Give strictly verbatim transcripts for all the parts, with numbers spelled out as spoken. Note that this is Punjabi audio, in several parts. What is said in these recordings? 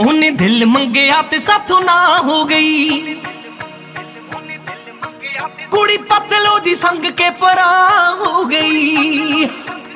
ਉਹਨੇ ਦਿਲ ਮੰਗਿਆ ਤੇ ਸਾਥੋਂ ਨਾ ਹੋ ਗਈ। ਕੁੜੀ ਪਤਲੋ ਜੀ ਸੰਗ ਕੇ ਪਰਾਂ ਹੋ ਗਈ।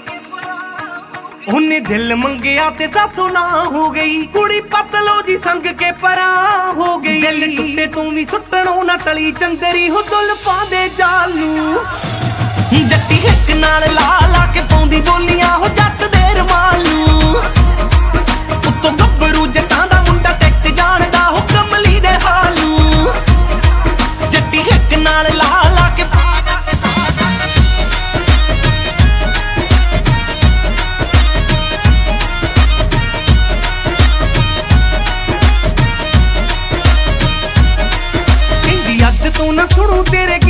ਉਹਨੇ ਦਿਲ ਮੰਗਿਆ ਤੇ ਸਾਥੋਂ ਨਾ ਹੋ ਗਈ। ਕੁੜੀ ਪਤਲੋ ਜੀ ਸੰਗ ਕੇ ਪਰਾਂ ਹੋ ਗਈ। ਦਿਲ ਟੁੱਟੇ ਤੂੰ ਵੀ ਸੁੱਟਣੋਂ ਨਾ ਟਲੀ ਚੰਦਰੀ ਹੋ ਜ਼ੁਲਫਾਂ ਦੇ ਜਾਲ ਨੂੰ। ਜੱਟੀ ਹਿੱਕ ਨਾਲ ਲਾ ਲਾ ਕੇ ਪਾਉਂਦੀ ਬੋਲੀਆਂ ਹੋ ਜੱਟ ਦੇ ਰਮਾਲ ਨੂੰ। ਉੱਤੋਂ ਗੱਭਰੂ ਜੱਟਾਂ ਦਾ ਮੁੰਡਾ ਟਿਕ ਜਾਣਦਾ ਹੋ ਕਮਲੀ ਦੇ ਹਾਲ ਨੂੰ। ਜੱਟੀ ਹਿੱਕ ਨਾਲ ਲਾ ਲਾ ਕੇ ਕਹਿੰਦੀ ਅੱਜ ਤੋਂ ਨਾ ਸੁਣੂ ਤੇਰੇ